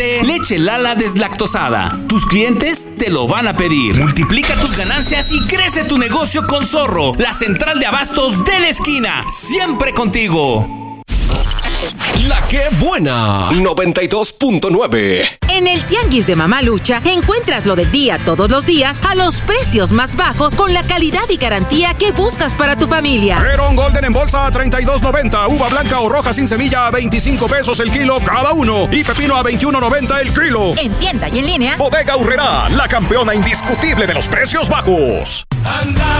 Leche Lala deslactosada. Tus clientes te lo van a pedir. Multiplica tus ganancias y crece tu negocio con Zorro, la central de abastos de la esquina. Siempre contigo. La que buena, 92.9. En el Tianguis de Mamalucha encuentras lo del día todos los días a los precios más bajos con la calidad y garantía que buscas para tu familia. Perón Golden en bolsa a $32.90, uva blanca o roja sin semilla a 25 pesos el kilo cada uno y pepino a 21.90 el kilo. En tienda y en línea, Bodega Aurrerá, la campeona indiscutible de los precios bajos. Anda